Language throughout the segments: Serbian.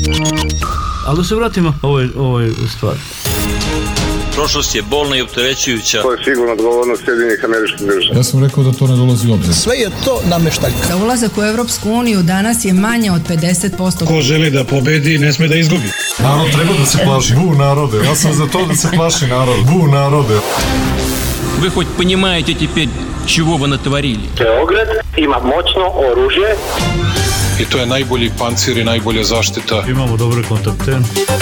Ali da se vratimo ovoj stvari. Prošlost je bolna i opterećujuća. To je sigurno odgovornost Sjedinjenih Američkih Država. Ja sam rekao da to ne dolazi u obzir. Sve je to nameštaljka. Da ulazak u Evropsku uniju danas je manje od 50%. Ko želi da pobedi, ne sme da izgubi. Narod treba da se plaši. Bu narode. Ja sam za to da se plaši narod. Bu narode. Вы хоть понимаете теперь, чего вы натворили? Beograd ima moćno oružje. I to je najbolji pancir i najbolja zaštita. Imamo dobre kontakte.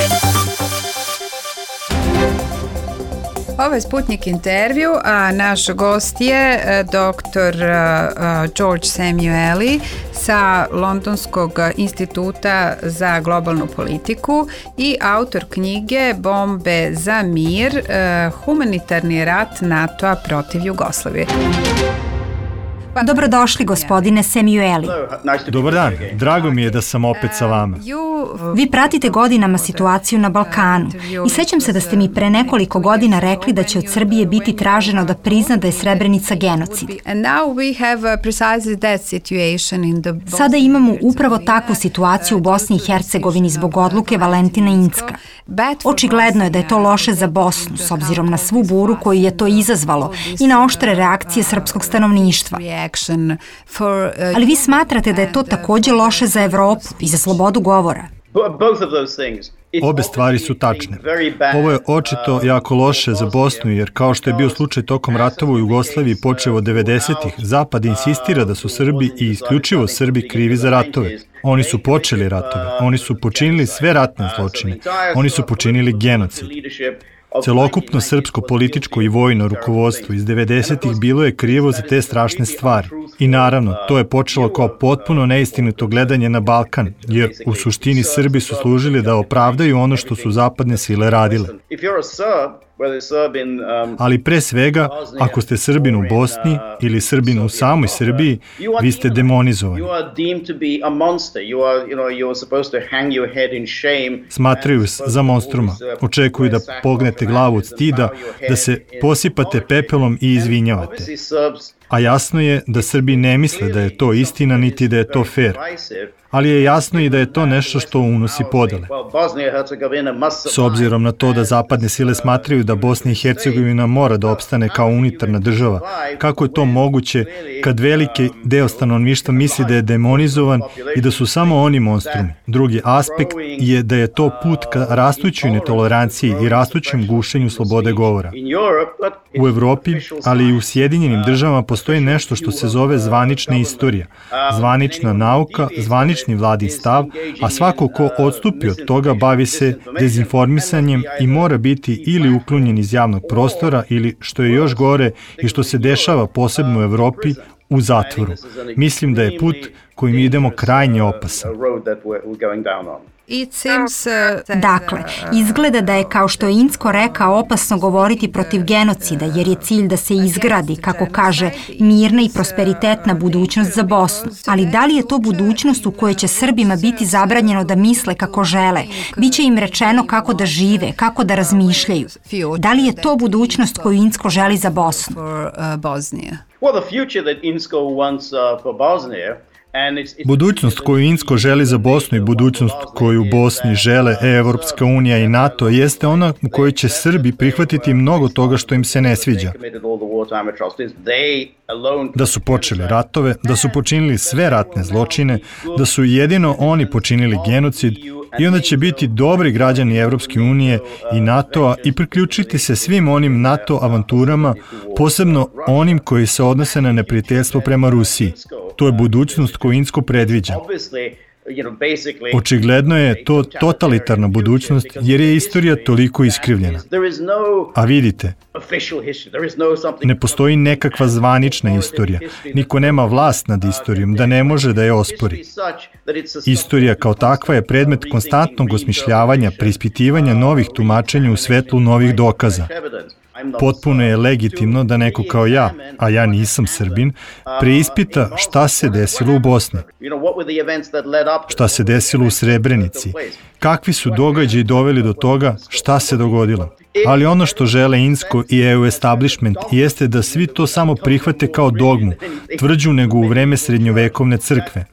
Ovo je Sputnik intervju, a naš gost je dr. George Samueli sa Londonskog instituta za globalnu politiku i autor knjige Bombe za mir, humanitarni rat NATO-a protiv Jugoslavije. Dobrodošli, gospodine Samueli. Dobar dan, drago mi je da sam opet sa vama. Vi pratite godinama situaciju na Balkanu i sećam se da ste mi pre nekoliko godina rekli da će od Srbije biti traženo da prizna da je Srebrenica genocid. Sada imamo upravo takvu situaciju u Bosni i Hercegovini zbog odluke Valentina Incka. Očigledno je da je to loše za Bosnu, s obzirom na svu buru koju je to izazvalo i na oštre reakcije srpskog stanovništva. Ali vi smatrate da je to takođe loše za Evropu i za slobodu govora? Obe stvari su tačne. Ovo je očito jako loše za Bosnu, jer kao što je bio slučaj tokom ratova u Jugoslaviji počev od 90-ih, Zapad insistira da su Srbi i isključivo Srbi krivi za ratove. Oni su počeli ratove, oni su počinili sve ratne zločine, oni su počinili genocid. Celokupno srpsko političko i vojno rukovodstvo iz 90-ih bilo je krivo za te strašne stvari. I naravno, to je počelo kao potpuno neistinito gledanje na Balkan, jer u suštini Srbi su služili da opravdaju ono što su zapadne sile radile. Ali pre svega, ako ste Srbin u Bosni ili Srbin u samoj Srbiji, vi ste demonizovani. Smatraju za monstruma, očekuju da pognete glavu od stida, da se posipate pepelom i izvinjavate. A jasno je da Srbi ne misle da je to istina niti da je to fair. Ali je jasno i da je to nešto što unosi podele. S obzirom na to da zapadne sile smatraju da Bosna i Hercegovina mora da opstane kao unitarna država, kako je to moguće kad veliki deo stanovništva misli da je demonizovan i da su samo oni monstrumi? Drugi aspekt je da je to put ka rastućoj netoleranciji i rastućem gušenju slobode govora. U Evropi, ali i u Sjedinjenim državama postoji nešto što se zove zvanična istorija, zvanična nauka, zvanični vladin stav, a svako ko odstupi od toga bavi se dezinformisanjem i mora biti ili uklonjen iz javnog prostora ili, što je još gore i što se dešava posebno u Evropi, u zatvoru. Mislim da je put kojim idemo krajnje opasan. Dakle, izgleda da je, kao što je Incko rekao, opasno govoriti protiv genocida, jer je cilj da se izgradi, kako kaže, mirna i prosperitetna budućnost za Bosnu. Ali da li je to budućnost u kojoj će Srbima biti zabranjeno da misle kako žele? Biće im rečeno kako da žive, kako da razmišljaju. Da li je to budućnost koju Incko želi za Bosnu? Budućnost koju Incko želi za Bosnu i budućnost koju Bosni žele Evropska unija i NATO jeste ona u kojoj će Srbi prihvatiti mnogo toga što im se ne sviđa. Da su počeli ratove, da su počinili sve ratne zločine, da su jedino oni počinili genocid i onda će biti dobri građani Evropske unije i NATO-a i priključiti se svim onim NATO avanturama, posebno onim koji se odnose na neprijateljstvo prema Rusiji. To je budućnost koju Incko predviđa. Očigledno je to totalitarna budućnost jer je istorija toliko iskrivljena. A vidite, ne postoji nekakva zvanična istorija. Niko nema vlast nad istorijom da ne može da je ospori. Istorija kao takva je predmet konstantnog osmišljavanja, preispitivanja novih tumačenja u svetlu novih dokaza. Potpuno je legitimno da neko kao ja, a ja nisam Srbin, preispita šta se desilo u Bosni, šta se desilo u Srebrenici, kakvi su događaji doveli do toga, šta se dogodilo. Ali ono što žele Insko i EU establishment jeste da svi to samo prihvate kao dogmu, tvrđu nego u vreme srednjovekovne crkve.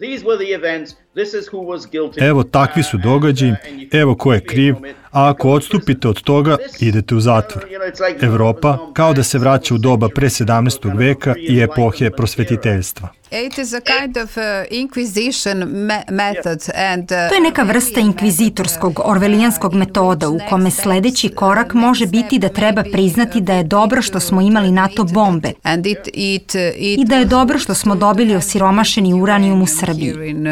Evo takvi su događaji, evo ko je kriv, a ako odstupite od toga, idete u zatvor. Evropa kao da se vraća u doba pre 17. veka i epohe prosvetiteljstva. To je neka vrsta inkvizitorskog, orvelijanskog metoda u kome sledeći korak može biti da treba priznati da je dobro što smo imali NATO bombe i da je dobro što smo dobili osiromašeni uranijum u Srbiji.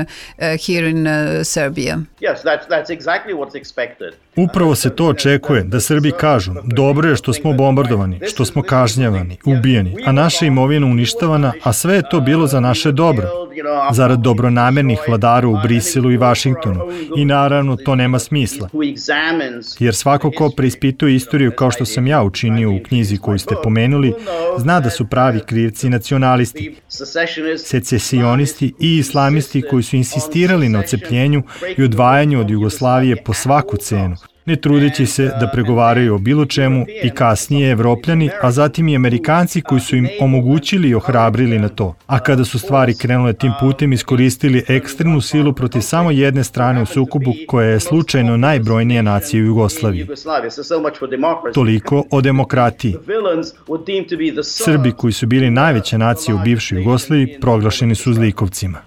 Upravo se to očekuje, da Srbi kažu, dobro je što smo bombardovani, što smo kažnjavani, ubijeni, a naša imovina uništavana, a sve je to bilo za naše dobro, zarad dobronamernih vladara u Briselu i Vašingtonu. I naravno, to nema smisla. Jer svako ko preispituje istoriju kao što sam ja učinio u knjizi koju ste pomenuli, zna da su pravi krivci nacionalisti, secesionisti i islamisti koji su insistirali na odcepljenju i odvajanju od Jugoslavije po svaku cenu, ne trudeći se da pregovaraju o bilo čemu, i kasnije Evropljani, a zatim i Amerikanci koji su im omogućili i ohrabrili na to. A kada su stvari krenule tim putem, iskoristili ekstremnu silu protiv samo jedne strane u sukobu koja je slučajno najbrojnija nacija u Jugoslaviji. Toliko o demokratiji. Srbi koji su bili najveća nacija u bivšoj Jugoslaviji proglašeni su zlikovcima.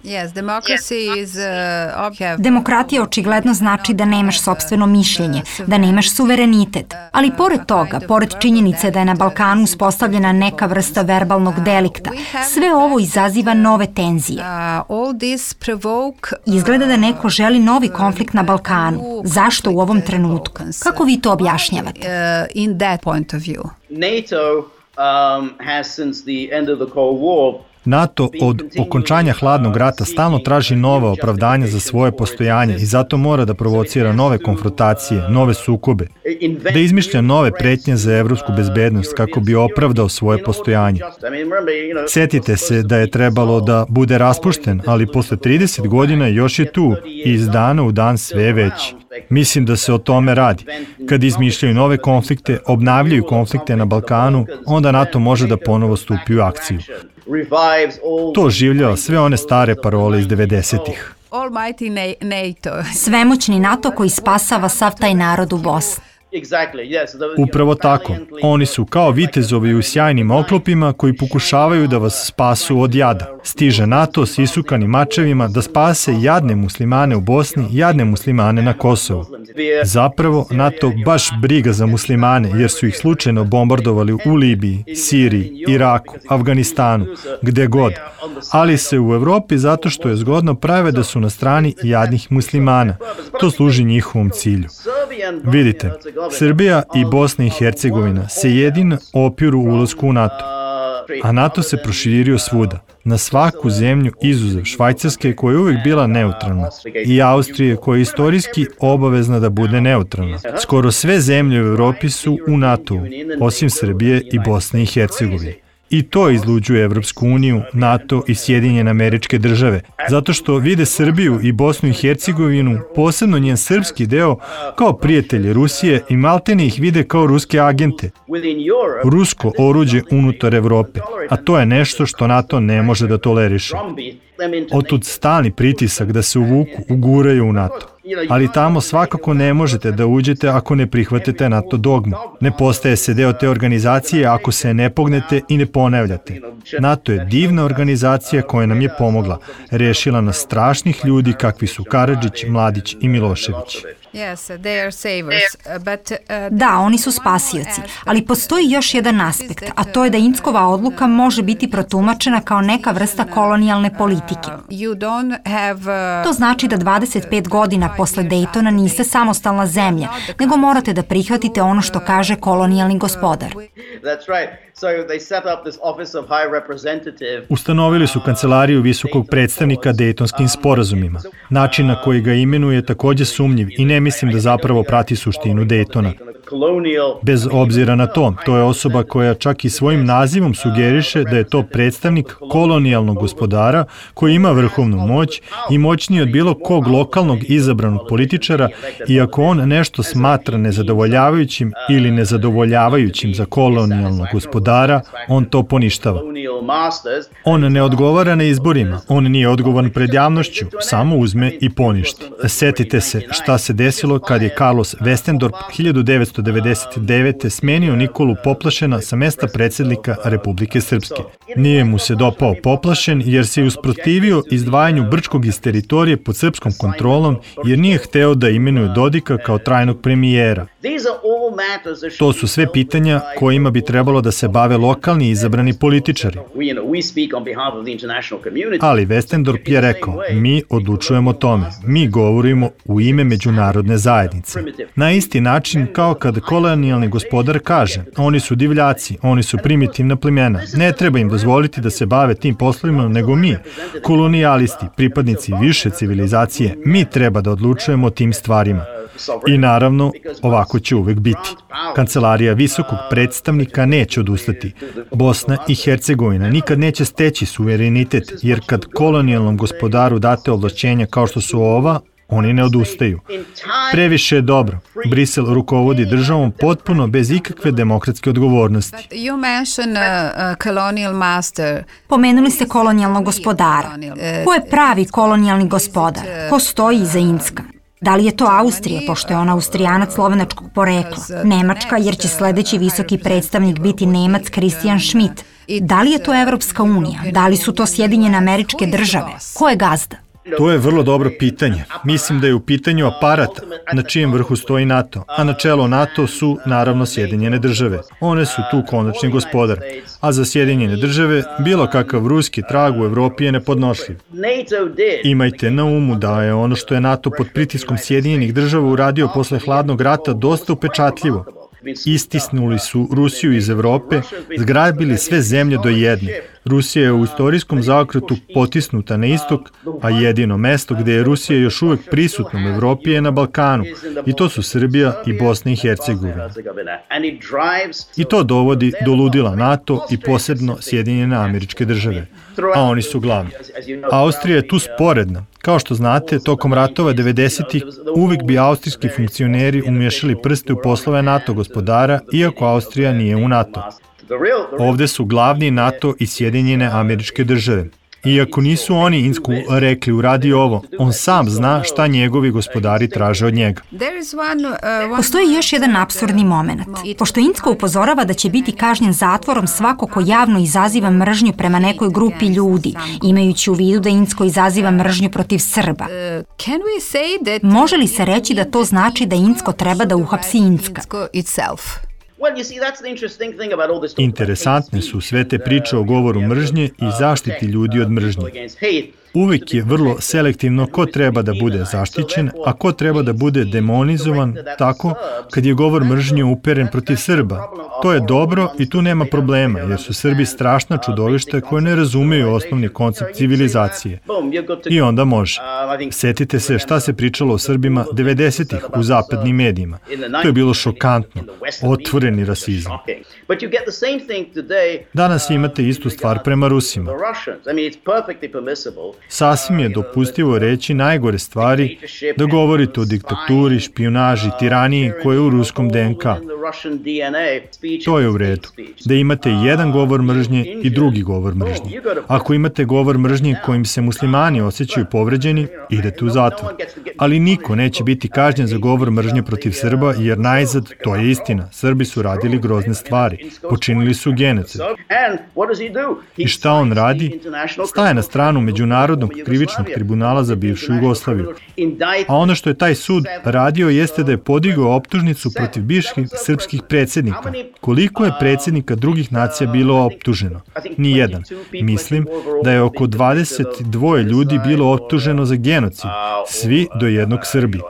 Demokratija očigledno znači da nemaš sopstveno mišljenje, da nemaš suverenitet. Ali pored toga, pored činjenice da je na Balkanu uspostavljena neka vrsta verbalnog delikta, sve ovo izaziva nove tenzije. Izgleda da neko želi novi konflikt na Balkanu. Zašto u ovom trenutku? Kako vi to objašnjavate? NATO od okončanja hladnog rata stalno traži nova opravdanja za svoje postojanje i zato mora da provocira nove konfrontacije, nove sukobe, da izmišlja nove pretnje za evropsku bezbednost kako bi opravdao svoje postojanje. Sjetite se da je trebalo da bude raspušten, ali posle 30 godina još je tu i iz dana u dan sve veći. Mislim da se o tome radi. Kad izmišljaju nove konflikte, obnavljaju konflikte na Balkanu, onda NATO može da ponovo stupi u akciju. To oživljava sve one stare parole iz 90-ih. Svemoćni NATO koji spasava sav taj narod u Bosni. Upravo tako. Oni su kao vitezovi u sjajnim oklopima koji pokušavaju da vas spasu od jada. Stiže NATO s isukanim mačevima da spase jadne muslimane u Bosni, jadne muslimane na Kosovu. Zapravo, NATO baš briga za muslimane jer su ih slučajno bombardovali u Libiji, Siriji, Iraku, Afganistanu, gde god. Ali se u Evropi zato što je zgodno prave da su na strani jadnih muslimana. To služi njihovom cilju. Vidite, Srbija i Bosna i Hercegovina se jedino opiru ulasku u NATO, a NATO se proširio svuda, na svaku zemlju izuzev Švajcarske koja je uvijek bila neutralna i Austrije koja je istorijski obavezna da bude neutralna. Skoro sve zemlje u Evropi su u NATO-u, osim Srbije i Bosne i Hercegovine. I to izluđuje Evropsku uniju, NATO i Sjedinjene Američke Države, zato što vide Srbiju i Bosnu i Hercegovinu, posebno njen srpski deo, kao prijatelje Rusije i maltene ih vide kao ruske agente. Rusko oruđe unutar Evrope, a to je nešto što NATO ne može da toleriše. Otud stalni pritisak da se uvuku, uguraju u NATO. Ali tamo svakako ne možete da uđete ako ne prihvatite NATO dogmu. Ne postaje se deo te organizacije ako se ne pognete i ne ponavljate. NATO je divna organizacija koja nam je pomogla. Rešila nas strašnih ljudi kakvi su Karadžić, Mladić i Milošević. Da, oni su spasioci, ali postoji još jedan aspekt, a to je da Inckova odluka može biti protumačena kao neka vrsta kolonijalne politike. To znači da 25 godina posle Dejtona niste samostalna zemlja, nego morate da prihvatite ono što kaže kolonijalni gospodar. Ustanovili su kancelariju visokog predstavnika Dejtonskim sporazumima. Način na koji ga imenuje je takođe sumnjiv i ne mislim da zapravo prati suštinu Dejtona. Bez obzira na to je osoba koja čak i svojim nazivom sugeriše da je to predstavnik kolonijalnog gospodara koji ima vrhovnu moć i moćniji od bilo kog lokalnog izabranog političara, i ako on nešto smatra nezadovoljavajućim ili nezadovoljavajućim za kolonijalnog gospodara, on to poništava. On ne odgovara na izborima, on nije odgovoran pred javnošću, samo uzme i poništi. Setite se šta se desilo kad je Carlos Westendorp 1999. smenio Nikolu Poplašena sa mesta predsjednika Republike Srpske. Nije mu se dopao Poplašen jer se usprotivio izdvajanju Brčkog iz teritorije pod srpskom kontrolom jer nije hteo da imenuje Dodika kao trajnog premijera. To su sve pitanja kojima bi trebalo da se bave lokalni izabrani političari. Ali Westendorp je rekao, mi odlučujemo o tome, mi govorimo u ime međunarodne zajednice. Na isti način kao kad kolonijalni gospodar kaže, oni su divljaci, oni su primitivna plemena, ne treba im dozvoliti da se bave tim poslovima nego mi, kolonijalisti, pripadnici više civilizacije, mi treba da odlučujemo o tim stvarima. I naravno, ovako će uvek biti. Kancelarija visokog predstavnika neće odustati. Bosna i Hercegovina nikad neće steći suverenitet, jer kad kolonijalnom gospodaru date ovlašćenja kao što su ova, oni ne odustaju. Previše je dobro. Brisel rukovodi državom potpuno bez ikakve demokratske odgovornosti. Pomenuli ste kolonijalnog gospodara. Ko je pravi kolonijalni gospodar? Ko stoji iza Incka? Da li je to Austrija, pošto je ona Austrijanac slovenačkog porekla? Nemačka, jer će sledeći visoki predstavnik biti Nemac Christian Schmidt? Da li je to Evropska unija? Da li su to Sjedinjene Američke Države? Ko je gazda? To je vrlo dobro pitanje. Mislim da je u pitanju aparat na čijem vrhu stoji NATO, a na čelo NATO su naravno Sjedinjene države. One su tu konačni gospodar, a za Sjedinjene države bilo kakav ruski trag u Evropi je nepodnošljiv. Imajte na umu da je ono što je NATO pod pritiskom Sjedinjenih država uradio posle hladnog rata dosta upečatljivo. Istisnuli su Rusiju iz Evrope, zgrabili sve zemlje do jedne. Rusija je u istorijskom zaokretu potisnuta na istok, a jedino mesto gde je Rusija još uvek prisutna u Evropi je na Balkanu, i to su Srbija i Bosna i Hercegovina. I to dovodi do ludila NATO i posebno Sjedinjene Američke Države, a oni su glavni. Austrija je tu sporedna. Kao što znate, tokom ratova 90-ih uvek bi austrijski funkcioneri umješali prste u poslove NATO gospodara, iako Austrija nije u NATO. Ovde su glavni NATO i Sjedinjene Američke Države. Iako nisu oni Incku rekli uradi ovo, on sam zna šta njegovi gospodari traže od njega. Postoji još jedan apsurdni moment. Pošto Incko upozorava da će biti kažnjen zatvorom svako ko javno izaziva mržnju prema nekoj grupi ljudi, imajući u vidu da Incko izaziva mržnju protiv Srba. Može li se reći da to znači da Incko treba da uhapsi Incka? Interesantne su sve te priče o govoru mržnje i zaštiti ljudi od mržnje. Uvek je vrlo selektivno ko treba da bude zaštićen, a ko treba da bude demonizovan tako kad je govor mržnje uperen protiv Srba. To je dobro i tu nema problema, jer su Srbi strašna čudovišta koje ne razumeju osnovni koncept civilizacije. I onda može. Setite se šta se pričalo o Srbima 90-ih u zapadnim medijima. To je bilo šokantno. Otvoreni rasizam. Danas imate istu stvar prema Rusima. Sasvim je dopustivo reći najgore stvari, da govorite o diktaturi, špijunaži, tiraniji koje je u ruskom DNK. To je u redu. Da imate jedan govor mržnje i drugi govor mržnje. Ako imate govor mržnje kojim se muslimani osjećaju povređeni, idete u zatvor. Ali niko neće biti kažnjen za govor mržnje protiv Srba, jer najzad to je istina. Srbi su radili grozne stvari. Počinili su genocid. I šta on radi? Staje na stranu Međunarodnog krivičnog tribunala za bivšu Jugoslaviju. A ono što je taj sud radio jeste da je podigao optužnicu protiv bivših srpskih predsjednika. Koliko je predsjednika drugih nacija bilo optuženo? Nijedan. Mislim da je oko 22 ljudi bilo optuženo za genocid. Svi do jednog Srbi.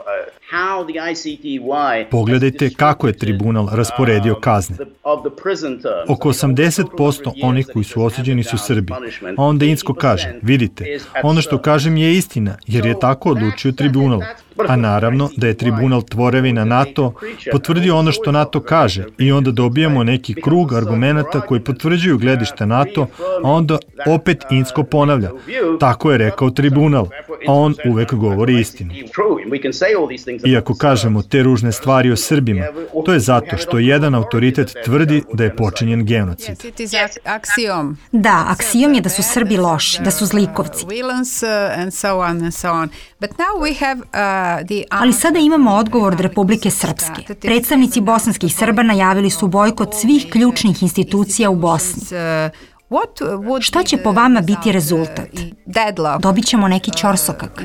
Pogledajte kako je tribunal rasporedio kazne. Oko 80% onih koji su osuđeni su Srbi. A onda Incko kaže, vidite, ono što kažem je istina, jer je tako odlučio tribunal. A naravno da je tribunal tvorevina NATO potvrdio ono što NATO kaže i onda dobijemo neki krug argumenata koji potvrđuju gledište NATO, a onda opet Incko ponavlja. Tako je rekao tribunal, a on uvek govori istinu. Iako kažemo te ružne stvari o Srbima, to je zato što jedan autoritet tvrdi da je počinjen genocid. Da, aksiom je da su Srbi loši, da su zlikovci. Ali sada imamo odgovor od Republike Srpske. Predstavnici bosanskih Srba najavili su bojkot svih ključnih institucija u Bosni. Šta će po vama biti rezultat? Dobit ćemo neki ćorsokak.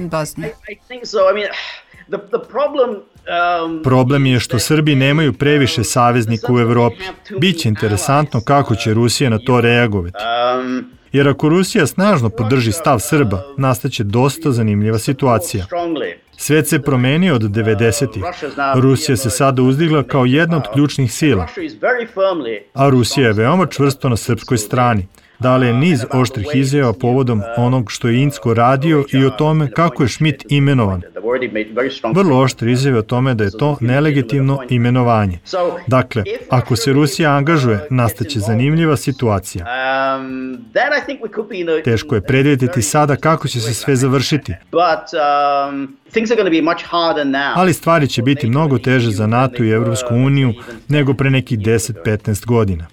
Problem je što Srbi nemaju previše saveznika u Evropi. Biće interesantno kako će Rusija na to reagovati. Jer ako Rusija snažno podrži stav Srba, nastaće dosta zanimljiva situacija. Svet se promenio od 90-ih. Rusija se sada uzdigla kao jedna od ključnih sila, a Rusija je veoma čvrsto na srpskoj strani. Dala je niz oštrih izjava povodom onog što je Incko radio i o tome kako je Schmidt imenovan. Vrlo oštre izjave o tome da je to nelegitimno imenovanje. Dakle, ako se Rusija angažuje, nastaće zanimljiva situacija. Teško je predvidjeti sada kako će se sve završiti. Ali stvari će biti mnogo teže za NATO i Evropsku uniju nego pre nekih 10-15 godina.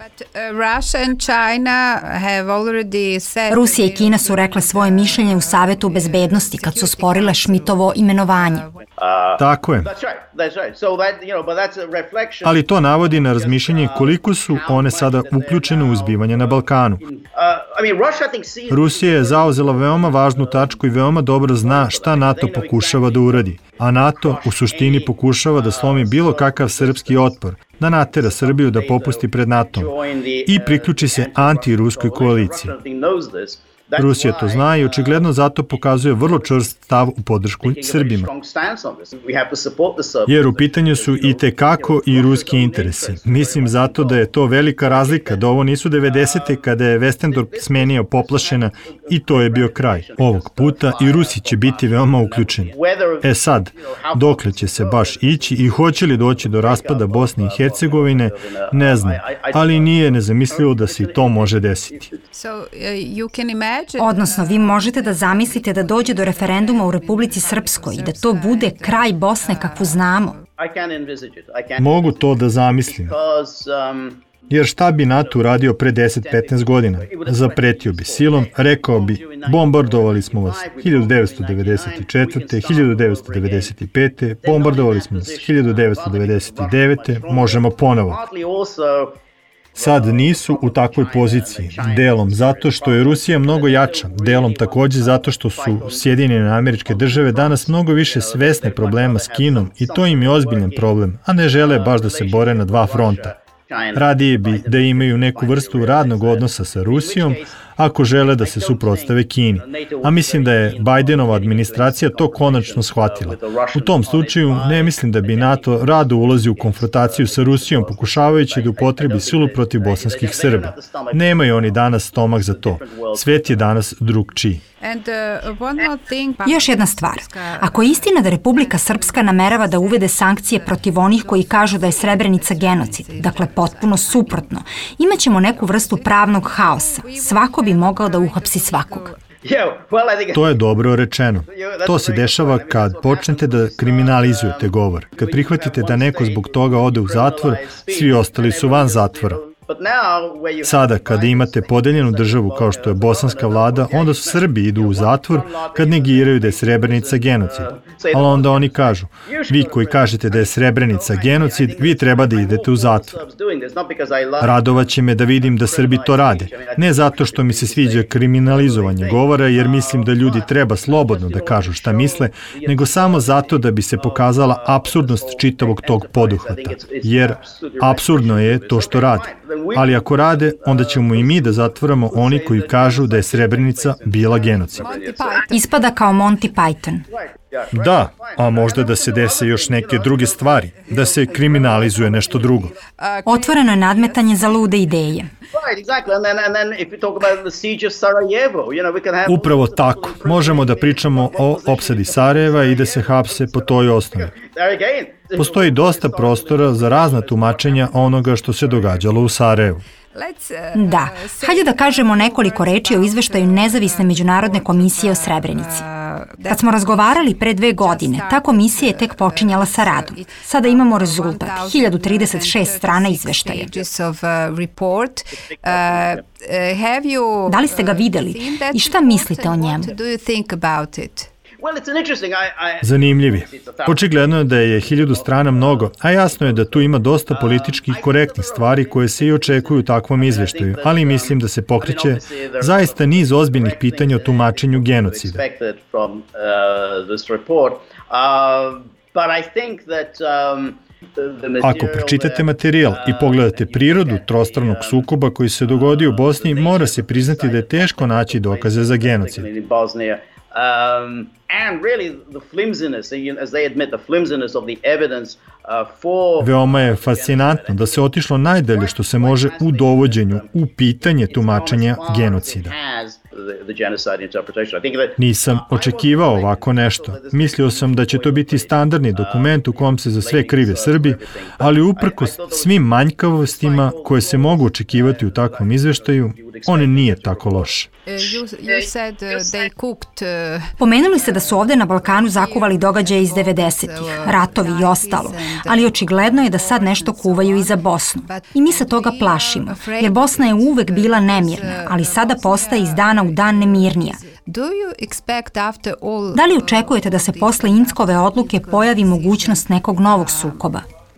Rusija i Kina su rekle svoje mišljenje u Savetu bezbednosti kad su sporile Schmidtovo imenovanje. Tako je. Ali to navodi na razmišljanje koliko su one sada uključene u uzbivanje na Balkanu. Rusija je zauzela veoma važnu tačku i veoma dobro zna šta NATO pokušava da uradi. A NATO u suštini pokušava da slomi bilo kakav srpski otpor, da natera Srbiju da popusti pred NATO-om i priključi se anti-ruskoj koaliciji. Rusija to zna i očigledno zato pokazuje vrlo čvrst stav u podršku Srbima. Jer u pitanju su i tekako i ruski interesi. Mislim zato da je to velika razlika, da ovo nisu 90. kada je Westendorp smenio Poplašena i to je bio kraj. Ovog puta i Rusi će biti veoma uključeni. E sad, dokle će se baš ići i hoće li doći do raspada Bosne i Hercegovine, ne znam, ali nije nezamislivo da se i to može desiti. Odnosno, vi možete da zamislite da dođe do referenduma u Republici Srpskoj i da to bude kraj Bosne kakvu znamo. Mogu to da zamislim. Jer šta bi NATO uradio pre 10-15 godina? Zapretio bi silom, rekao bi, bombardovali smo vas 1994. 1995. Bombardovali smo vas 1999. Možemo ponovo. Sad nisu u takvoj poziciji, delom zato što je Rusija mnogo jača, delom takođe zato što su Sjedinjene Američke Države danas mnogo više svesne problema s Kinom i to im je ozbiljan problem, a ne žele baš da se bore na dva fronta. Radije bi da imaju neku vrstu radnog odnosa sa Rusijom ako žele da se suprotstave Kini. A mislim da je Bajdenova administracija to konačno shvatila. U tom slučaju ne mislim da bi NATO rado ulazio u konfrontaciju sa Rusijom pokušavajući da upotrebi silu protiv bosanskih Srba. Nemaju oni danas stomak za to. Svet je danas drugčiji. Još jedna stvar. Ako je istina da Republika Srpska namerava da uvede sankcije protiv onih koji kažu da je Srebrenica genocid, dakle potpuno suprotno, imaćemo neku vrstu pravnog haosa. Svako bi mogao da uhapsi svakog. To je dobro rečeno. To se dešava kad počnete da kriminalizujete govor. Kad prihvatite da neko zbog toga ode u zatvor, svi ostali su van zatvora. Sada, kada imate podeljenu državu kao što je bosanska vlada, onda su Srbi idu u zatvor kad negiraju da je Srebrenica genocid. Ali onda oni kažu, vi koji kažete da je Srebrenica genocid, vi treba da idete u zatvor. Radovaće me da vidim da Srbi to rade. Ne zato što mi se sviđa kriminalizovanje govora, jer mislim da ljudi treba slobodno da kažu šta misle, nego samo zato da bi se pokazala apsurdnost čitavog tog poduhvata. Jer apsurdno je to što rade. Ali ako rade, onda ćemo i mi da zatvoramo oni koji kažu da je Srebrenica bila genocid. Ispada kao Monty Python. Da, a možda da se dese još neke druge stvari, da se kriminalizuje nešto drugo. Otvoreno je nadmetanje za lude ideje. Upravo tako. Možemo da pričamo o opsadi Sarajeva i da se hapse po toj osnovi. Postoji dosta prostora za razna tumačenja onoga što se događalo u Sarajevu. Da, hajde da kažemo nekoliko reči o izveštaju Nezavisne međunarodne komisije o Srebrenici. Kad smo razgovarali pre 2 godine, ta komisija je tek počinjala sa radom. Sada imamo rezultat, 1036 strana izveštaja. Da li ste ga videli i šta mislite o njemu? Zanimljivi. Očigledno je da je 1000 strana mnogo, a jasno je da tu ima dosta politički korektnih stvari koje se i očekuju u takvom izveštaju, ali mislim da se pokreće zaista niz ozbiljnih pitanja o tumačenju genocida. Ako pročitate materijal i pogledate prirodu trostranog sukoba koji se dogodio u Bosni, mora se priznati da je teško naći dokaze za genocid. Veoma je fascinantno da se otišlo najdalje što se može u dovođenju u pitanje tumačenja genocida. Nisam očekivao ovako nešto. Mislio sam da će to biti standardni dokument u kom se za sve krive Srbi, ali uprkos svim manjkavostima koje se mogu očekivati u takvom izveštaju, on nije tako loš. Pomenuli ste da su ovde na Balkanu zakuvali događaje iz 90-ih, ratovi i ostalo, ali očigledno je da sad nešto kuvaju i za Bosnu. I mi se toga plašimo, jer Bosna je uvek bila nemirna, ali sada postaje iz dana u dan nemirnija. Da li očekujete da se posle Inckove odluke pojavi mogućnost nekog novog sukoba?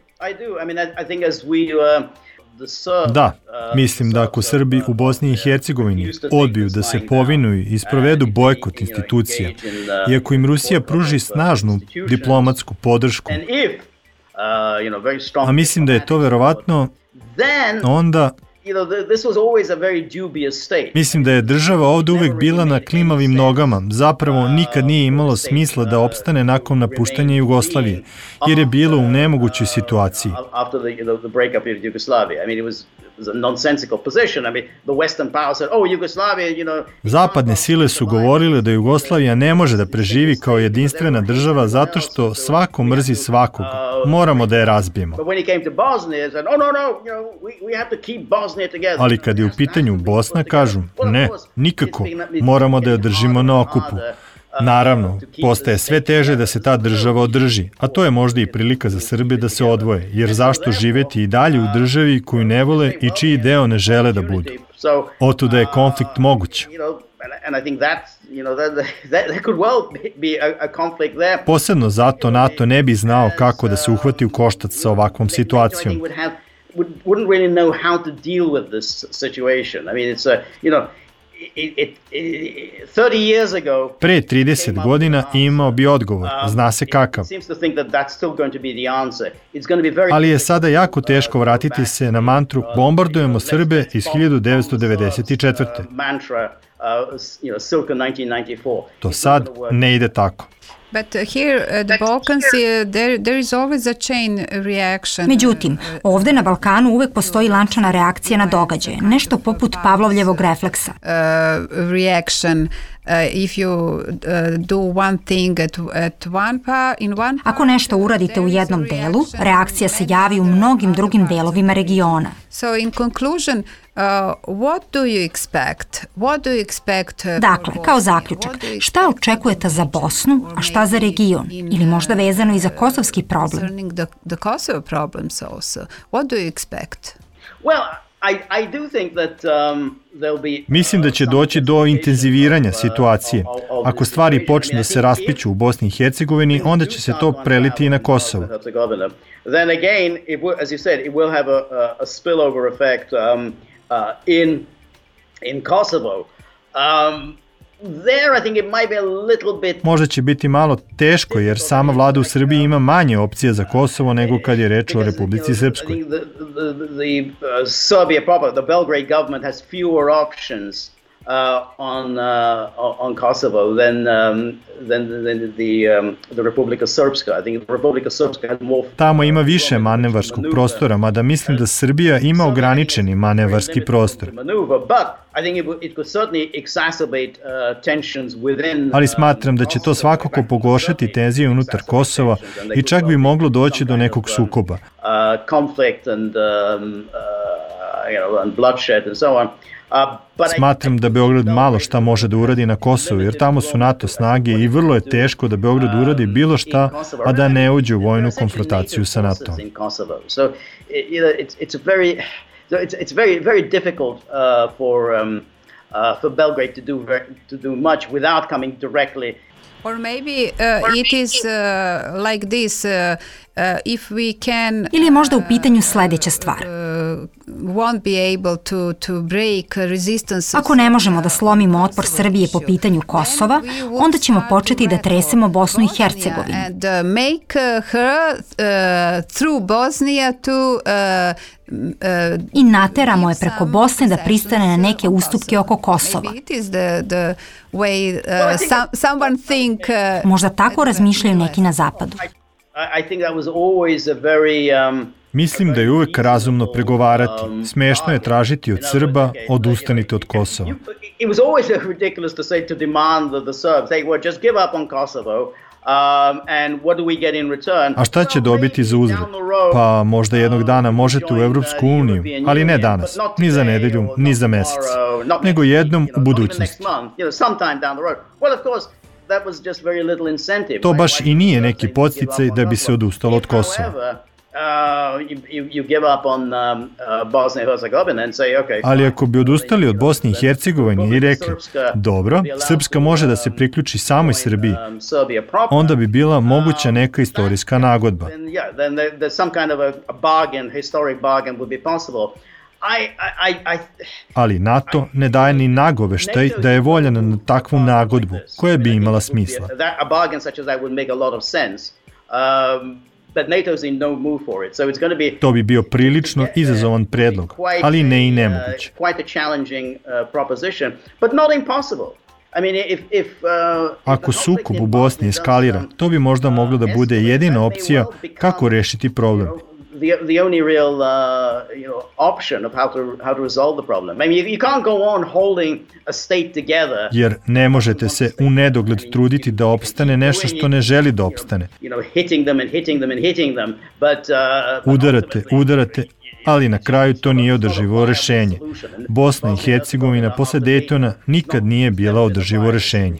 Da, mislim da ako Srbi u Bosni i Hercegovini odbiju da se povinuju i sprovedu bojkot institucija, i ako im Rusija pruži snažnu diplomatsku podršku, a mislim da je to verovatno, onda mislim da je država ovde uvek bila na klimavim nogama, zapravo nikad nije imalo smisla da opstane nakon napuštanja Jugoslavije, jer je bilo u nemogućoj situaciji. Zapadne sile su govorile da Jugoslavija ne može da preživi kao jedinstvena država zato što svako mrzi svakog. Moramo da je razbijemo. Ali kad je u pitanju Bosna, kažu, ne, nikako, moramo da je održimo na okupu. Naravno, postaje sve teže da se ta država održi, a to je možda i prilika za Srbe da se odvoje, jer zašto živeti i dalje u državi koju ne vole i čiji deo ne žele da budu. Otuda je konflikt moguć. Posebno zato NATO ne bi znao kako da se uhvati u koštac sa ovakvom situacijom. Pre 30 godina imao bi odgovor, zna se kakav. Ali je sada jako teško vratiti se na mantru bombardujemo Srbe iz 1994. To sad ne ide tako. Međutim, ovde na Balkanu uvek postoji lančana reakcija na događaje, nešto poput Pavlovljevog refleksa. Ako nešto uradite u jednom delu, reakcija se javi u mnogim drugim delovima regiona. Dakle, kao zaključak, šta očekujete za Bosnu, a šta za region? Ili možda vezano i za kosovski problem? Mislim da će doći do intenziviranja situacije. Ako stvari počnu da se raspiću u Bosni i Hercegovini, onda će se to preliti i na Kosovo. Možda će biti malo teško jer sama vlada u Srbiji ima manje opcije za Kosovo nego kad je reč o Republici Srpskoj. on Kosovo than the Republika Srpska. I think the Republika Srpska had more. Tamo ima više manevarskog prostora, mada mislim da Srbija ima ograničeni manevarski prostor. Ali smatram da će to svakako pogoršati tenzije unutar Kosova i čak bi moglo doći do nekog sukoba. Smatram da Beograd malo šta može da uradi na Kosovu, jer tamo su NATO snage i vrlo je teško da Beograd uradi bilo šta, a da ne uđe u vojnu konfrontaciju sa NATO-om. It's very difficult for Belgrade to do much without coming directly. Or maybe it is like this, if we can... Ili je možda u pitanju sledeća stvar. Won't be able to break resistance. Ako ne možemo da slomimo otpor Srbije po pitanju Kosova, onda ćemo početi da tresemo Bosnu i Hercegovinu. And make her through Bosnia to i nateramo je preko Bosne da pristane na neke ustupke oko Kosova. Možda tako razmišljaju neki na zapadu. Mislim da je uvek razumno pregovarati. Smešno je tražiti od Srba odustanite od Kosova. It was always ridiculous to say to demand the Serbs, hey, well, just give up on Kosovo. And what do we get in return? A šta će dobiti za uzvrat? Pa možda jednog dana možete u Evropsku uniju, ali ne danas, ni za nedelju, ni za mesec, nego jednom u budućnosti. To baš i nije neki podsticaj da bi se odustalo od Kosova. Ali ako bi odustali od Bosne i Hercegovine i rekli, dobro, Srpska može da se priključi samoj Srbiji, onda bi bila moguća neka istorijska nagodba. Ali NATO ne daje ni nagoveštaj da je voljan na takvu nagodbu, koja bi imala smisla. To bi bio prilično izazovan predlog, ali ne i nemoguće. Ako sukob u Bosni eskalira, to bi možda moglo da bude jedina opcija kako rešiti problem. The only real option of how to resolve the problem. I mean, you can't go on holding a state together. Jer ne možete se u nedogled truditi da opstane nešto što ne želi da opstane. Udarate, ali na kraju to nije održivo rešenje. Bosna i Hercegovina posle Daytona nikad nije bila održivo rešenje.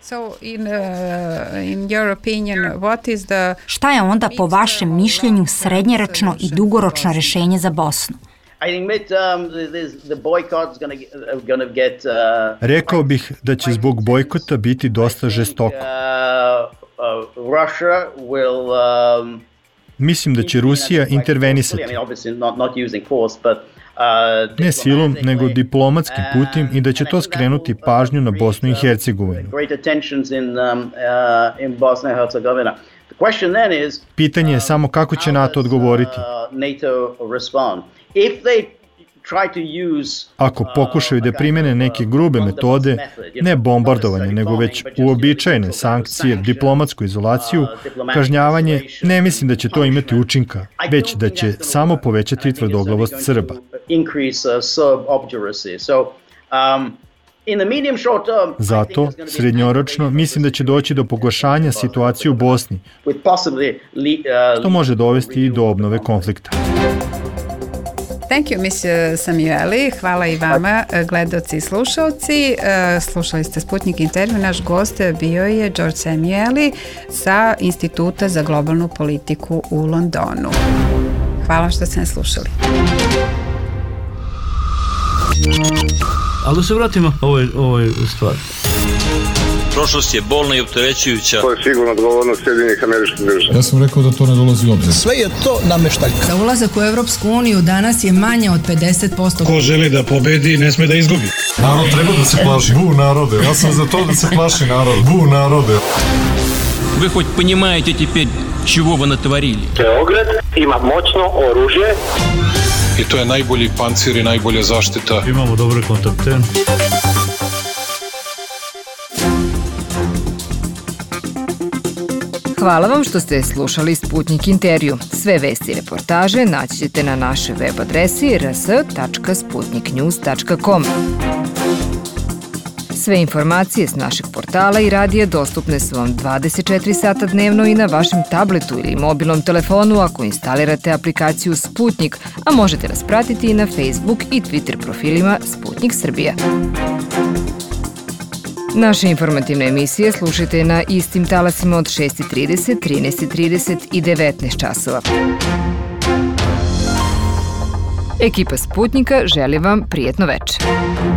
Šta je onda po vašem mišljenju srednjeročno i dugoročno rešenje za Bosnu? Rekao bih da će zbog bojkota biti dosta žestoko. Mislim da će Rusija intervenisati. Ne silom, nego diplomatskim putem i da će to skrenuti pažnju na Bosnu i Hercegovinu. Pitanje je samo kako će NATO odgovoriti. Ako pokušaju da primene neke grube metode, ne bombardovanje, nego već uobičajene sankcije, diplomatsku izolaciju, kažnjavanje, ne mislim da će to imati učinka, već da će samo povećati tvrdoglavost Srba. Zato, srednjoročno, mislim da će doći do pogoršanja situacije u Bosni, što može dovesti i do obnove konflikta. Thank you, Ms. Samueli. Hvala i vama, gledaoci i slušalci. Slušali ste Sputnik intervju. Naš gost bio je George Samueli sa Instituta za globalnu politiku u Londonu. Hvala što ste nas slušali. Ali da se vratimo ovoj stvari. Prošlost je bolna i opterećujuća. To je sigurno odgovornost Sjedinjenih Američkih Država. Ja sam rekao da to ne dolazi u obzir. Sve je to nameštaljka. Za ulazak u Evropsku uniju danas je manje od 50%. Ko želi da pobedi, ne sme da izgubi. Narod treba da se plaši. Bu narode. Ja sam za to da se plaši narod. Bu narode. Вы хоть понимаете теперь, чего вы натворили? Beograd ima moćno oružje. I to je najbolji pancir i najbolja zaštita. Imamo dobre kontakte. Hvala vam što ste slušali Sputnik intervju. Sve vesti i reportaže naći ćete na našoj web adresi rs.sputniknews.com. Sve informacije s našeg portala i radija dostupne su vam 24 sata dnevno i na vašem tabletu ili mobilnom telefonu ako instalirate aplikaciju Sputnik, a možete nas pratiti i na Facebook i Twitter profilima Sputnik Srbija. Naše informativne emisije slušajte na istim talasima od 6:30, 13:30 i 19 časova. Ekipa Sputnika želi vam prijetno večer.